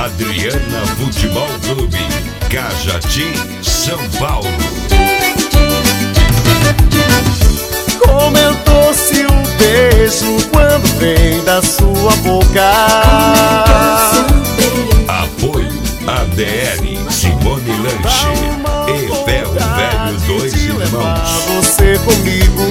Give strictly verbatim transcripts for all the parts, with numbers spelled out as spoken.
Adriana Futebol Clube, Cajati, São Paulo. Como é doce o beijo quando vem da sua boca. Apoio A D R, Simone Lanche e Ferro Velho Dois Irmãos. Você comigo.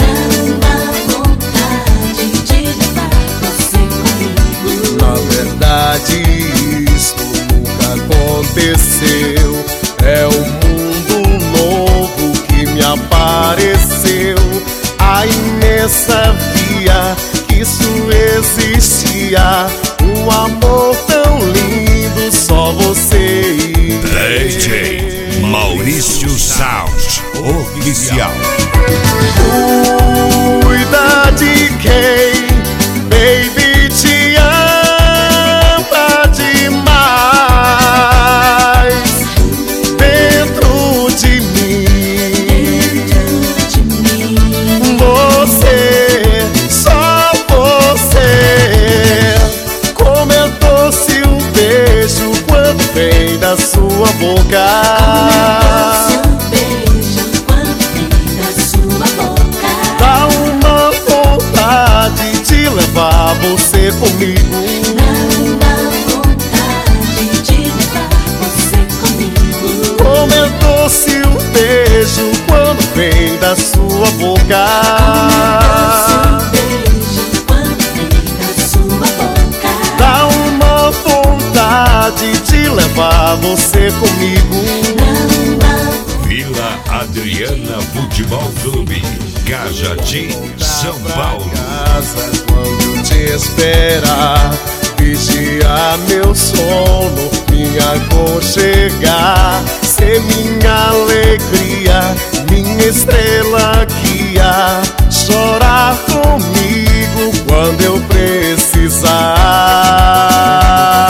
Na verdade isso nunca aconteceu. É um mundo novo que me apareceu. Aí nessa via que isso existia, um amor tão lindo, só você e D J Maurício Sound Oficial. Cuida de quem, baby, te ama demais. Dentro de mim, você, só você. Como é doce o beijo quando vem da sua boca. Levar você comigo. Dá vontade de levar você comigo. Como é doce o beijo quando vem da sua boca. Beijo quando vem da sua boca. Dá uma vontade de levar você comigo. Vila Adriana Futebol Clube, Cajati, São Paulo. Casa quando te esperar, vigiar meu sono, me aconchegar, ser minha alegria, minha estrela guia, chorar comigo quando eu precisar.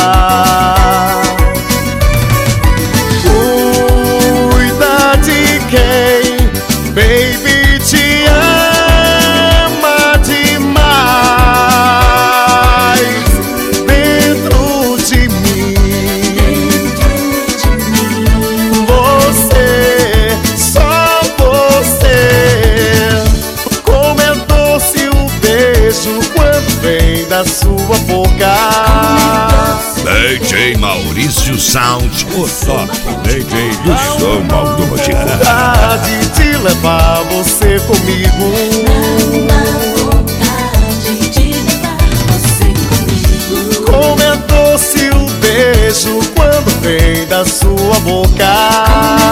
Cuida de quem, baby, te ama demais. Dentro de mim, você, só você. Como é doce o beijo quando vem da sua boca. D J Maurício Sound, o top D J do som automotivo. Vontade de levar você comigo. Vontade de levar você comigo. Como é doce o beijo quando vem da sua boca.